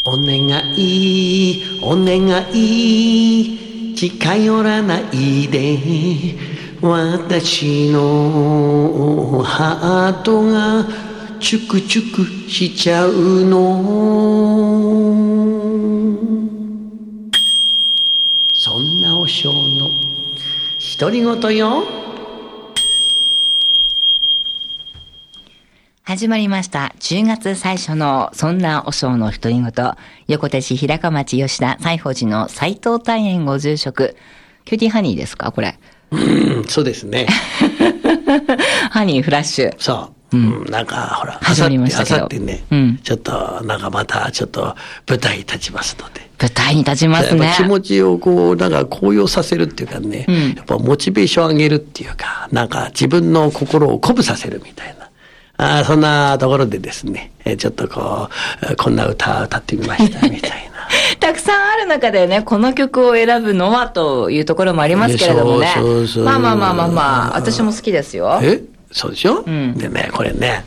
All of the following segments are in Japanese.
お願いお願い近寄らないで私のハートがチュクチュクしちゃうのそんなお尚の独り言よ。 始まりました。10月最初のそんなお尚の独り言。横手市平川町吉田西宝寺の斎藤大園ご住職。キューティーハニーですかこれ。 そうですね。 ハニーフラッシュ。 そう。なんかほら、 始まりましたけど。 あさってね、ちょっとなんかまたちょっと舞台に立ちますので。 舞台に立ちますね。 気持ちをこう、なんか高揚させるっていうかね、やっぱモチベーション上げるっていうか、なんか自分の心を鼓舞させるみたいな。そんなところでですね、ちょっとこんな歌を歌ってみましたみたいな。 たくさんある中でね、この曲を選ぶのはというところもありますけれどもね。そうまあ、私も好きですよ。 そうでしょ、でね、これね、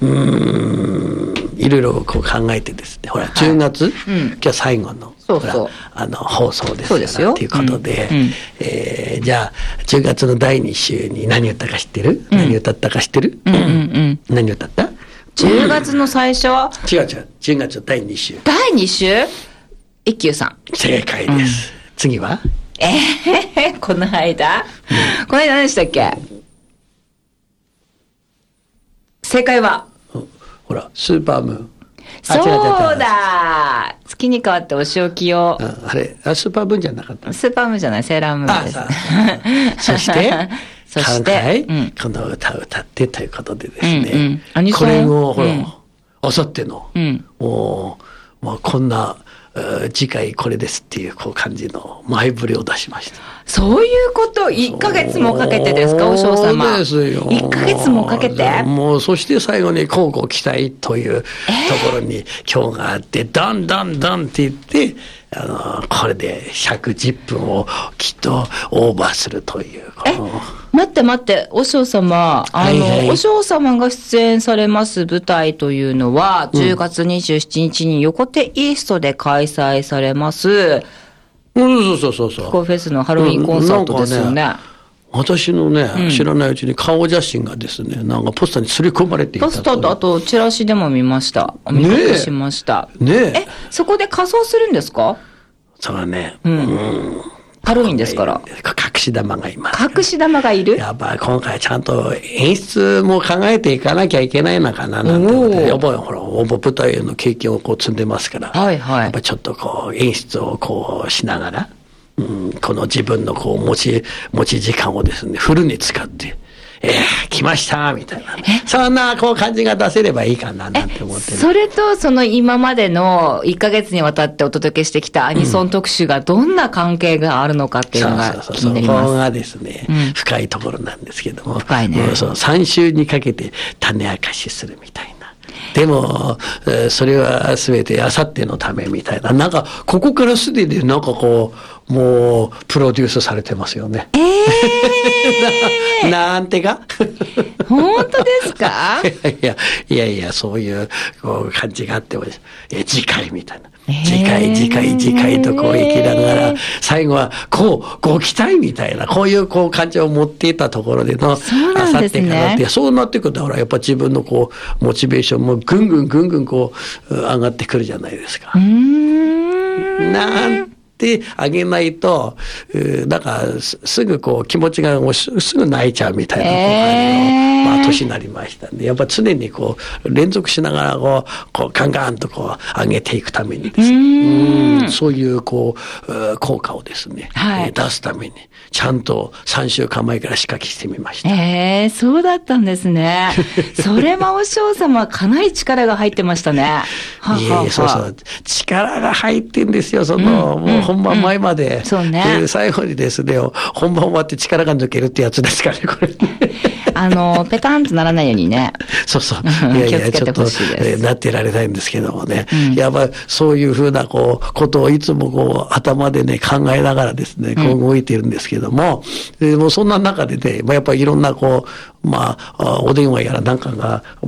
いろいろこう考えてですね、ほら、10月、今日最後の、放送ですからっていうことで、じゃあ、10月の第2週に何歌ったか知ってる？何歌ったか知ってる？何歌った？ 10 月の最初は違う。10月の第2週。 第2週？一休さん。 正解です。次は？ この間何でしたっけ？正解はほら、スーパームーン。 そうだ月に変わってお仕置きを。 あれ、スーパームーンじゃなかった？ スーパームーンじゃない、セーラームーンです。 そして、この歌を歌ってということでですね。これを、ほら、あさっての、もうこんな、次回これですっていう感じの前触れを出しました。 そういうこと1ヶ月もかけてですか、お尚様。 そうですよ。 1ヶ月もかけて。 もうそして最後に乞うご期待というところに今日があって、どんどんって言って、これで110分をきっとオーバーするという。 待って、お尚様。お尚様が出演されます舞台というのは、10月27日に横手イーストで開催されます。 そう。 気候フェスのハロウィンコンサートですよね。 私のね、知らないうちに顔写真がですね、なんかポスターに刷り込まれていた。 ポスターとあとチラシでも見ました。見かけしました。そこで仮装するんですか？ そうだね。 ハロウィンですから。 隠し玉がいます。 隠し玉がいる？ やっぱ今回ちゃんと演出も考えていかなきゃいけないのかななんてことで、やっぱりほら、舞台の経験を積んでますから、やっぱちょっと演出をしながら、この自分の持ち時間をですね、フルに使って、来ましたみたいな、そんな感じが出せればいいかななんて思って、 それと今までの1ヶ月にわたってお届けしてきたアニソン特集がどんな関係があるのかっていうのが気になります。 そこがですね、深いところなんですけども、 深いね。 3週にかけて種明かしするみたいな。でも、それは全てあさってのためみたいな。なんか、ここからすでになんかもう、プロデュースされてますよね。なんてか本当ですか？ いや、そういう感じがあっても、次回みたいな。次回と行きながら、最後はご期待みたいな、こういう感情を持っていたところでの、あさってからって、そうなってくると、ほら、やっぱ自分のモチベーションもぐんぐん上がってくるじゃないですか。なんてあげないと、なんかすぐ気持ちがすぐ泣いちゃうみたいな年になりましたんで、やっぱ常に連続しながらガンガンと上げていくためにですね、そういう効果をですね、出すためにちゃんと3週間前から仕掛けしてみました。 そうだったんですね。それはお尚様かなり力が入ってましたね。 そう力が入ってんですよ。もう本番前まで、最後にですね、本番終わって力が抜けるってやつですかね、これ。 ペタンとならないようにね。 そう。気をつけてほしいです。なってられないんですけどもね。やっぱりそういうふうなことをいつも頭でね、考えながらですね、動いてるんですけども、でもそんな中でね、やっぱりいろんなお電話やらなんかがもう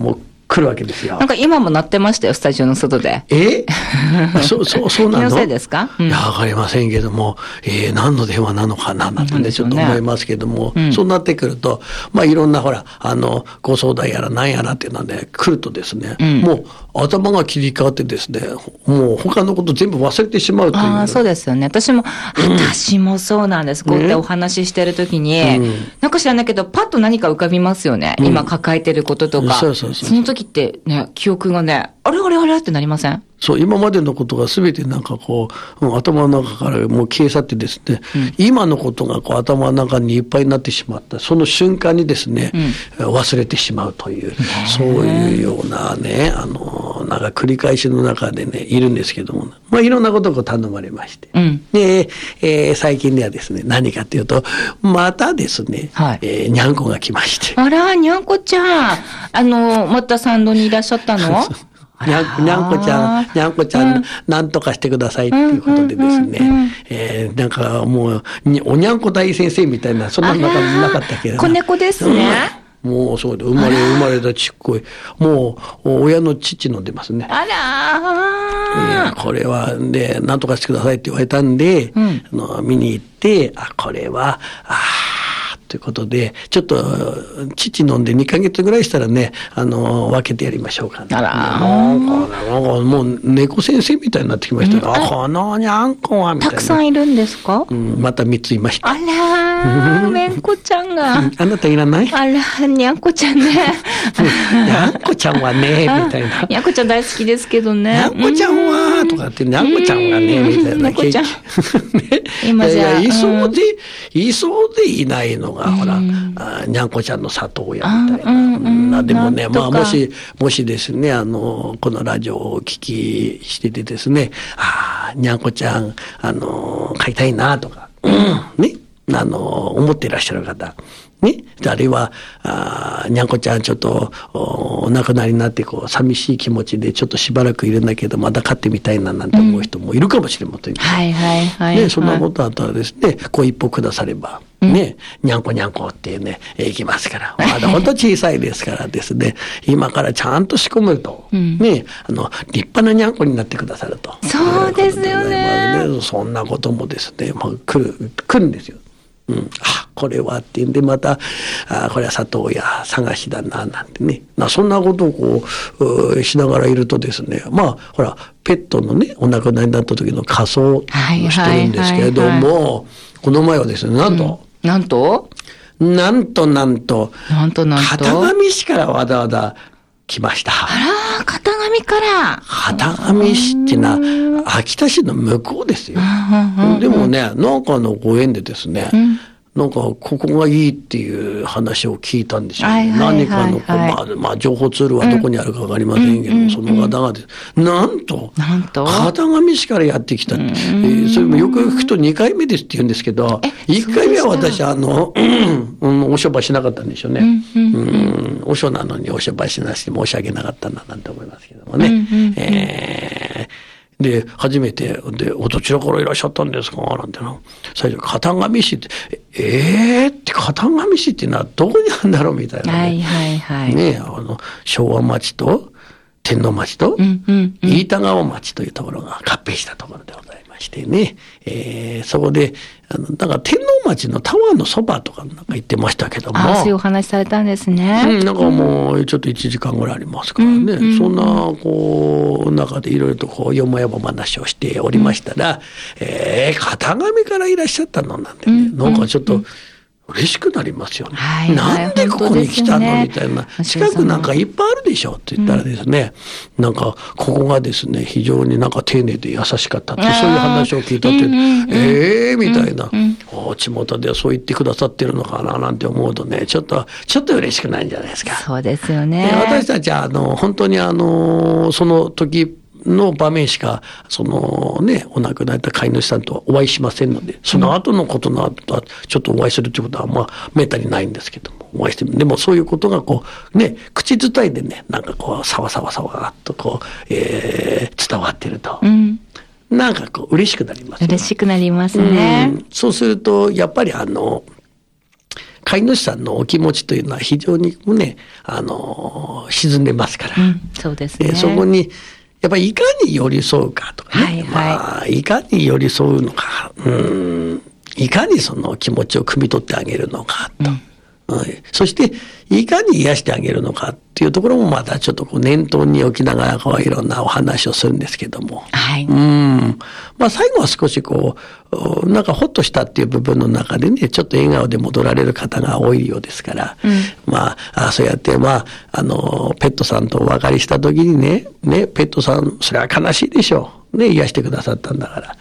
来るわけですよ。 なんか今も鳴ってましたよ、スタジオの外で。 そうなの？ 気のせいですか？ いや、わかりませんけども、何の電話なのかななんてね、ちょっと思いますけども、そうなってくると、いろんなほら、ご相談やら何やらっていうので、来るとですね、もう頭が切り替わってですね、もう他のこと全部忘れてしまうという。 そうですよね。私もそうなんです。こうやってお話ししてるときに、なんか知らないけど、パッと何か浮かびますよね。今抱えてることとか。その時ってね、記憶がね、あれってなりません？ そう、今までのことが全てなんかこう、頭の中からもう消え去ってですね、今のことがこう頭の中にいっぱいになってしまった、その瞬間にですね、忘れてしまうという、そういうようなね、なんか繰り返しの中でね、いるんですけども、いろんなことを頼まれまして。で、最近ではですね、何かっていうと、またですね、にゃんこが来まして。 あら、にゃんこちゃん。またサンドにいらっしゃったの？ にゃんこちゃん、なんとかしてくださいっていうことでですね、なんかもう、おにゃんこ大先生みたいな、そんなのなかったけど。 子猫ですね。 もうそうで、生まれたちっこい。もう、親の父の出ますね。 あらこれは、で、なんとかしてくださいって言われたんで、見に行って、これは、ということで、ちょっと、父飲んで2ヶ月ぐらいしたらね、分けてやりましょうかね。なんかもう、猫先生みたいになってきましたよ。このにゃんこは、みたいな。 たくさんいるんですか？ また3ついました。 あらめんこちゃんが。 あなたいらない？ あら、にゃんこちゃんね。 にゃんこちゃんはね、みたいな。 にゃんこちゃん大好きですけどね。 にゃんこちゃんは、とかって、にゃんこちゃんがね、みたいな。 にゃんこちゃん。 今じゃいそうでいないのが、ほら、にゃんこちゃんの里親みたいな。でもね、もしですね、このラジオをお聞きしててですね、にゃんこちゃん、飼いたいな、とか、ね、思っていらっしゃる方。ね。あるいは、にゃんこちゃんちょっと、お亡くなりになって、寂しい気持ちでちょっとしばらくいるんだけど、また飼ってみたいななんて思う人もいるかもしれませんけど。ね、そんなことあったらですね、一歩くだされば、ね、にゃんこにゃんこってね、行きますから。まだ本当小さいですからですね、今からちゃんと仕込むと、ね、立派なにゃんこになってくださると。 そうですよね。 そんなこともですね、来るんですよ。これはっていうんで、また、これは里親探しだな、なんてね。そんなことをしながらいるとですね、ほら、ペットのね、お亡くなりになった時の仮装をしてるんですけれども、この前はですね、なんと、片上市からわざわざ来ました。 片上から。 片上市ってのは、秋田市の向こうですよ。でもね、なんかのご縁でですね、なんか、ここがいいっていう話を聞いたんですよ。何かの、情報ツールはどこにあるかわかりませんけど、その方がです、なんと、片上市からやってきた。それもよく聞くと2回目ですって言うんですけど、1回目は私、お商売しなかったんでしょうね。お商なのにお商売しなして申し訳なかったな、なんて思いますけどもね。で、初めて、で、どちらからいらっしゃったんですかなんてな。最初、片上市って、って片上市っていうのはどこにあるんだろうみたいなね。ね、昭和町と天皇町と飯田川町というところが合併したところでございましてね。そこで、だから天皇町のタワーのそばとかなんか行ってましたけども。 そういうお話されたんですね。 なんかもうちょっと1時間ぐらいありますからね。そんな、中でいろいろとよもやま話をしておりましたら、片上からいらっしゃったのなんてね、なんかちょっと、嬉しくなりますよね。なんでここに来たのみたいな。近くなんかいっぱいあるでしょって言ったらですね、なんかここがですね、非常になんか丁寧で優しかったって、そういう話を聞いたって、みたいな。地元ではそう言ってくださってるのかななんて思うとね、ちょっと嬉しくないんじゃないですか。 そうですよね。 私たちは本当にその時、の場面しか、お亡くなられた飼い主さんとはお会いしませんので、その後のことの後は、ちょっとお会いするということは、めったにないんですけども、お会いしても、でもそういうことが口伝えでね、なんかさわさわっと伝わってると。なんか嬉しくなります。 嬉しくなりますね。 そうすると、やっぱり片飼い主さんのお気持ちというのは非常にね、沈んでますから。 そうですね。 そこに、やっぱりいかに寄り添うかとかね。いかに寄り添うのか、いかにその気持ちを汲み取ってあげるのかと。そして、いかに癒してあげるのかっていうところもまたちょっと念頭に置きながらいろんなお話をするんですけども。最後は少しなんかほっとしたっていう部分の中でね、ちょっと笑顔で戻られる方が多いようですから。そうやって、ペットさんとお別れした時にね、ペットさん、それは悲しいでしょう。ね、癒してくださったんだから。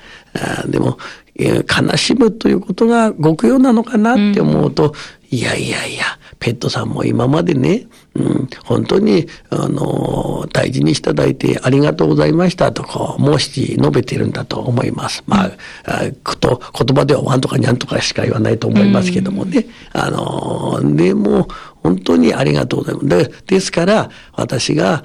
でも、悲しむということが極用なのかなって思うと、いや、ペットさんも今までね、本当に、大事にしていただいてありがとうございましたと申し述べているんだと思います。言葉ではワンとかニャンとかしか言わないと思いますけどもね。でも、本当にありがとうございます。ですから、私が、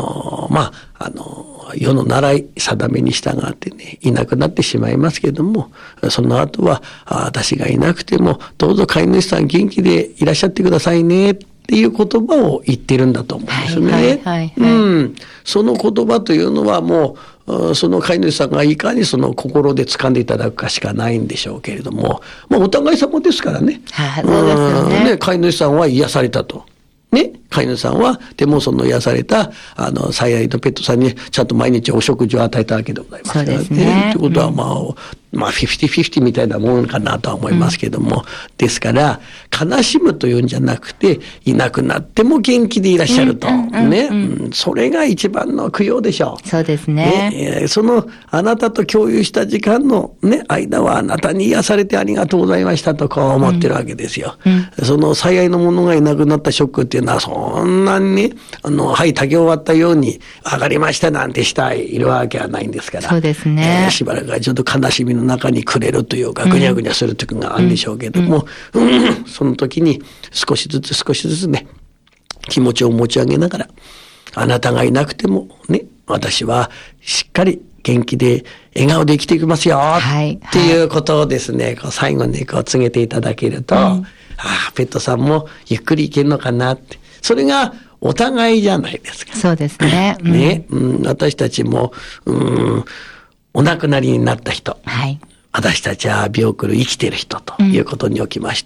世の習い定めに従ってね、いなくなってしまいますけども、その後は、私がいなくても、どうぞ飼い主さん元気でいらっしゃってくださいね、っていう言葉を言ってるんだと思うんですね。その言葉というのはもう、その飼い主さんがいかにその心で掴んでいただくかしかないんでしょうけれども、お互い様ですからね。 そうですよね。 飼い主さんは癒されたと。ね、飼い主さんは、でもその癒された、最愛のペットさんに、ちゃんと毎日お食事を与えたわけでございますからね。そうですね。ということは、50-50みたいなものかなとは思いますけども。ですから、悲しむというんじゃなくて、いなくなっても元気でいらっしゃると。それが一番の供養でしょう。 そうですね。 その、あなたと共有した時間のね、間はあなたに癒されてありがとうございましたと思ってるわけですよ。その最愛のものがいなくなったショックっていうのは、そんなにね、炊き終わったように、上がりましたなんてしたいるわけはないんですから。 そうですね。 しばらくはちょっと悲しみの中にくれるというか、ぐにゃぐにゃする時があるんでしょうけども、その時に少しずつね、気持ちを持ち上げながら、あなたがいなくてもね、私はしっかり元気で笑顔で生きていきますよ、っていうことをですね、最後に告げていただけると、ペットさんもゆっくりいけるのかなって。それがお互いじゃないですか。 そうですね。 私たちも、お亡くなりになった人。私たちは病苦生きてる人ということにおきまして、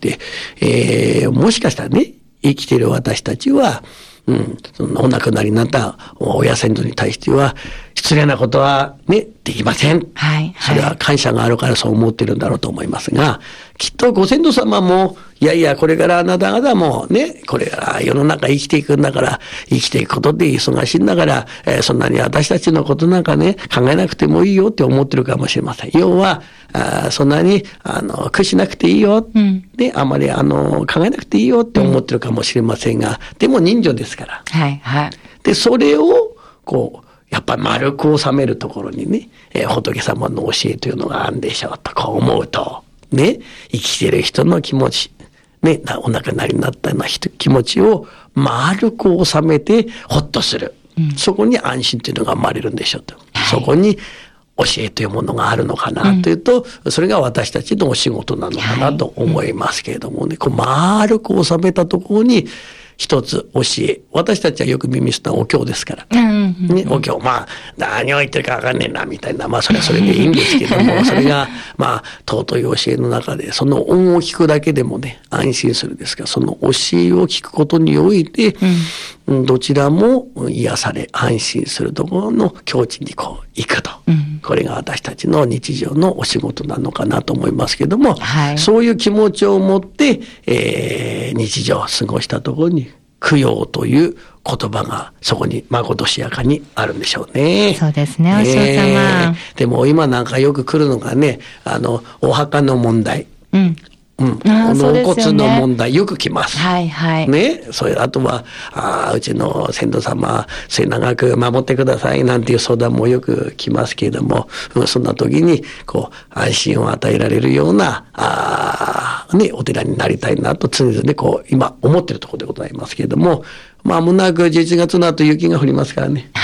もしかしたらね、生きてる私たちは、そのお亡くなりになった親先祖に対しては、失礼なことはね、できません。それは感謝があるからそう思ってるんだろうと思いますが、きっとご先祖様も、いやいや、これからあなた方もね、これから世の中生きていくんだから、生きていくことで忙しいんだから、そんなに私たちのことなんかね、考えなくてもいいよって思ってるかもしれません。要は、そんなに、苦しなくていいよ。で、あまり、考えなくていいよって思ってるかもしれませんが、でも人情ですから。で、それを、やっぱり丸く収めるところにね、仏様の教えというのがあるんでしょうと、思うと、ね、生きてる人の気持ち、ね、お亡くなりになったような気持ちを丸く収めてほっとする。そこに安心というのが生まれるんでしょうと。そこに教えというものがあるのかなというと、それが私たちのお仕事なのかなと思いますけれどもね、丸く収めたところに、一つ教え。私たちはよく耳すったお経ですから。ね、お経。何を言ってるかわかんねえな、みたいな。それはそれでいいんですけども、それが、尊い教えの中で、その音を聞くだけでもね、安心するですから、その教えを聞くことにおいて、どちらも癒され、安心するところの境地に行くと。これが私たちの日常のお仕事なのかなと思いますけども、そういう気持ちを持って、日常を過ごしたところに、供養という言葉がそこにまことしやかにあるんでしょうね。 そうですね、お師匠様。 でも今なんかよく来るのがね、お墓の問題。納骨の問題よく来ます。ね。あとは、うちの先祖様、末永く守ってくださいなんていう相談もよく来ますけれども、そんな時に、安心を与えられるような、お寺になりたいなと常々今思ってるところでございますけれども、間もなく11月の後雪が降りますからね。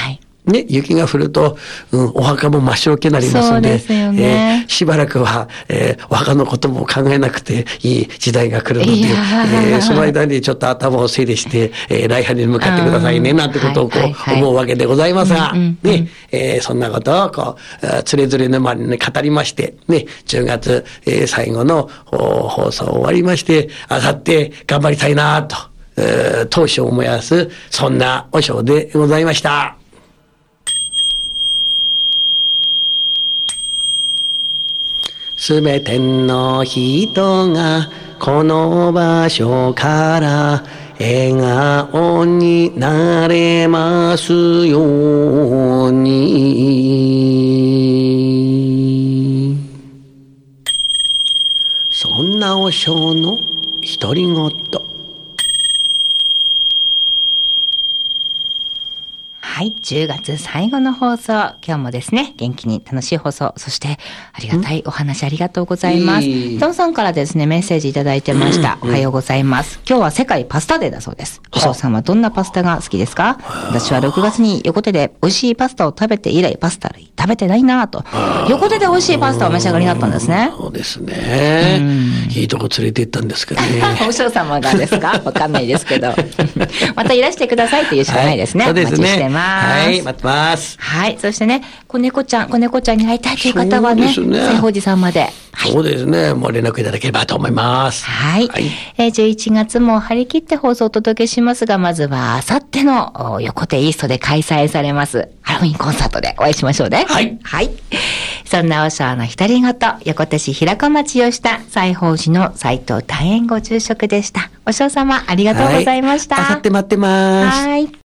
ね、雪が降ると、お墓も真っ白けになりますので、 そうですよね。 しばらくは、お墓のことも考えなくていい時代が来るので、その間にちょっと頭を整理して、来春に向かってくださいね、なんてことを思うわけでございますが、ね、そんなことをつれづれ沼に語りまして、ね、10月、最後の放送終わりまして、あさって頑張りたいなと、当初思いやす、そんなお正でございました。すべての人がこの場所から笑顔になれますように。そんなお正の独り言。 はい、10月最後の放送、今日もですね、元気に楽しい放送、そしてありがたいお話ありがとうございます。トンさんからですね、メッセージいただいてました。おはようございます。今日は世界パスタデーだそうです。お嬢さんはどんなパスタが好きですか？私は6月に横手で美味しいパスタを食べて以来、パスタ類食べてないなぁと。横手で美味しいパスタをお召し上がりになったんですね。 そうですね。いいとこ連れて行ったんですけどね。 お嬢様がですか？わかんないですけど。またいらしてくださいっていうしかないですね。 そうですね。 お待ちしてます。 はい、待ってます。 はい。そしてね、子猫ちゃんに会いたいという方はね、西宝寺さんまで。 はい、そうですね。もう連絡いただければと思います。 はい。11月も張り切って放送をお届けしますが、まずは、あさっての横手イーストで開催されます、ハロウィンコンサートでお会いしましょうね。 はい。 はい。そんなお正の独り言、横手市平子町吉田西宝寺の斉藤大円ご住職でした。お正様、ありがとうございました。 あさって待ってます。 はい。